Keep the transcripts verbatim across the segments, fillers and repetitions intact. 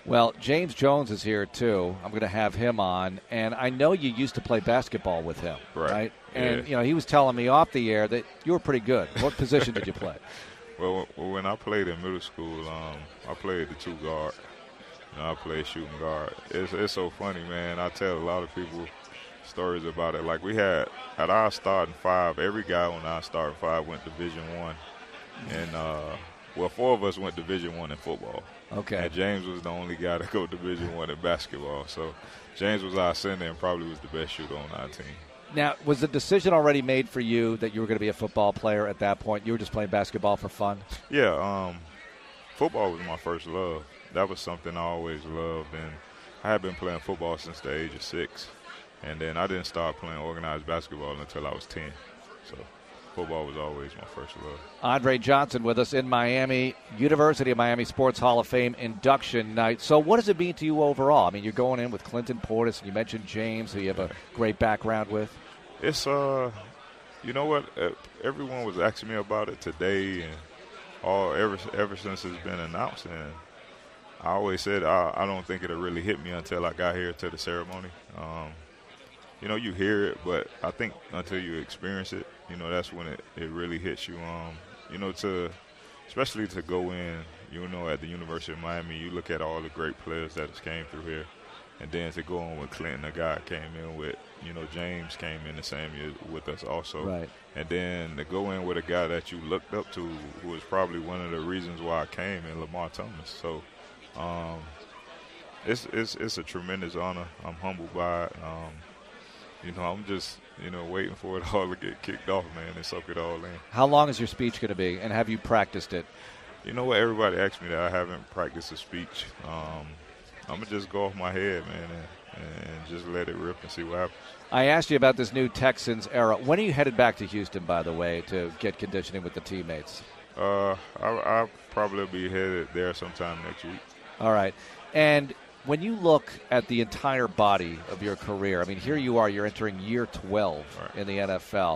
Well, James Jones is here, too. I'm going to have him on. And I know you used to play basketball with him, right? right? And, yeah. you know, he was telling me off the air that you were pretty good. What position did you play? Well, when I played in middle school, um, I played the two guard. You know, I played shooting guard. It's, it's so funny, man. I tell a lot of people stories about it. Like, we had, at our starting five, every guy on our starting five went Division One. And, uh, well, four of us went Division One in football. Okay. And James was the only guy to go Division One in basketball. So James was our center and probably was the best shooter on our team. Now, was the decision already made for you that you were going to be a football player at that point? You were just playing basketball for fun? Yeah, um, football was my first love. That was something I always loved, and I had been playing football since the age of six. And then I didn't start playing organized basketball until I was ten. So football was always my first love. Andre Johnson with us in Miami, University of Miami Sports Hall of Fame induction night. So what does it mean to you overall? I mean, you're going in with Clinton Portis, and you mentioned James, who you have a great background with. It's, uh, you know what, uh, everyone was asking me about it today and all ever ever since it's been announced. And I always said I, I don't think it'll really hit me until I got here to the ceremony. Um, you know, you hear it, but I think until you experience it, you know, that's when it, it really hits you. Um, you know, to especially to go in, you know, at the University of Miami, you look at all the great players that has came through here. And then to go on with Clinton, a guy came in with, you know, James came in the same year with us also. Right. And then to go in with a guy that you looked up to, who was probably one of the reasons why I came in, Lamar Thomas. So um, it's, it's it's a tremendous honor. I'm humbled by it. Um, you know, I'm just, you know, waiting for it all to get kicked off, man, and soak it all in. How long is your speech going to be, and have you practiced it? You know what? Everybody asks me that. I haven't practiced a speech. Um, I'm going to just go off my head, man, and, and just let it rip and see what happens. I asked you about this new Texans era. When are you headed back to Houston, by the way, to get conditioning with the teammates? Uh, I, I'll probably be headed there sometime next week. All right. And when you look at the entire body of your career, I mean, here you are, you're entering year twelve right. in the N F L.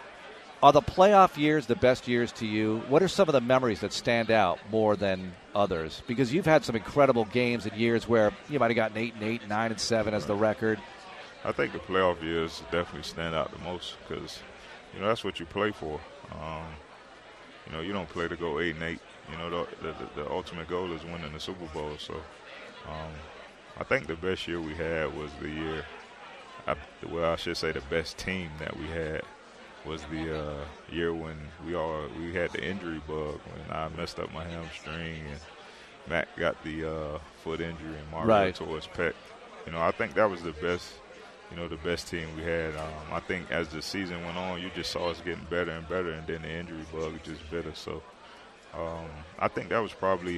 Are the playoff years the best years to you? What are some of the memories that stand out more than others? Because you've had some incredible games and years where you might have gotten eight and eight, nine and seven as the record. I think the playoff years definitely stand out the most because, you know, that's what you play for. Um, you know, you don't play to go eight and eight. You know, the, the, the ultimate goal is winning the Super Bowl. So, um, I think the best year we had was the year. I, well, I should say the best team that we had was the uh, year when we all we had the injury bug when I messed up my hamstring and Matt got the uh, foot injury and Mario right. tore his pec. You know, I think that was the best. You know, the best team we had. Um, I think as the season went on, you just saw us getting better and better, and then the injury bug just bit us. So um, I think that was probably,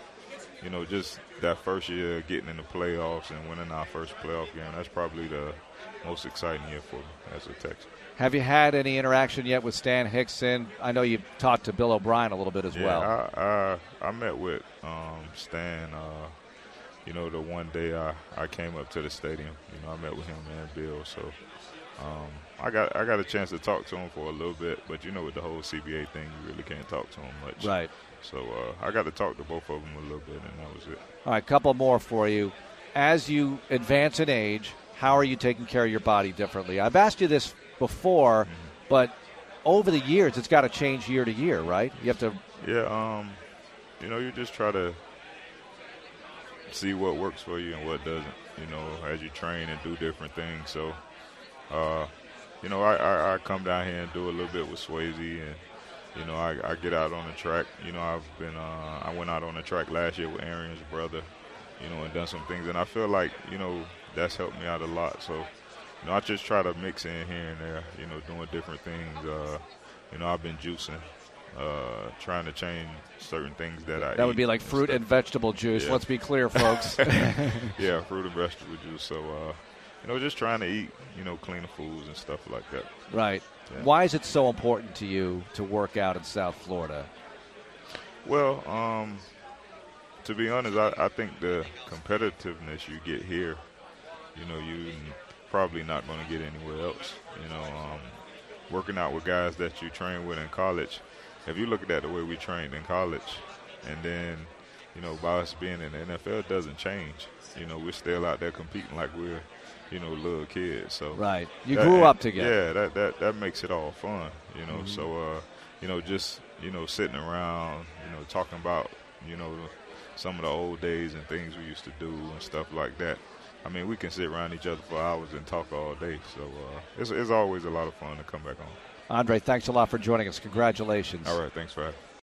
you know, just that first year getting in the playoffs and winning our first playoff game. That's probably the most exciting year for me as a Texan. Have you had any interaction yet with Stan Hickson? I know you talked to Bill O'Brien a little bit as yeah, well. I, I, I met with um, Stan, uh, you know, the one day I, I came up to the stadium. You know, I met with him and Bill. So um, I got I got a chance to talk to him for a little bit. But, you know, with the whole C B A thing, you really can't talk to him much. Right. So uh, I got to talk to both of them a little bit, and that was it. All right, a couple more for you. As you advance in age, how are you taking care of your body differently? I've asked you this before, mm-hmm. but over the years, it's got to change year to year, right? You have to. Yeah, um, you know, you just try to see what works for you and what doesn't, you know, as you train and do different things. So, uh, you know, I, I, I come down here and do a little bit with Swayze, and, you know, I, I get out on the track. You know, I've been, uh, I went out on the track last year with Arian's brother, you know, and done some things. And I feel like, you know, that's helped me out a lot. So, you know, I just try to mix in here and there, you know, doing different things. Uh, you know, I've been juicing, uh, trying to change certain things that I eat. That would be like fruit and, and vegetable juice. Yeah. Let's be clear, folks. Yeah, fruit and vegetable juice. So, uh, you know, just trying to eat, you know, cleaner foods and stuff like that. Right. Yeah. Why is it so important to you to work out in South Florida? Well, um, to be honest, I, I think the competitiveness you get here, you know, you probably not going to get anywhere else. You know, um, working out with guys that you train with in college, if you look at that the way we trained in college, and then you know, by us being in the N F L, it doesn't change. You know, we're still out there competing like we're, you know, little kids. So right, you that, grew up together. Yeah, that, that that makes it all fun. You know, Mm-hmm. so uh, you know, just you know, sitting around, you know, talking about, you know, some of the old days and things we used to do and stuff like that. I mean, we can sit around each other for hours and talk all day. So uh, it's, it's always a lot of fun to come back on. Andre, thanks a lot for joining us. Congratulations. All right, thanks for having me.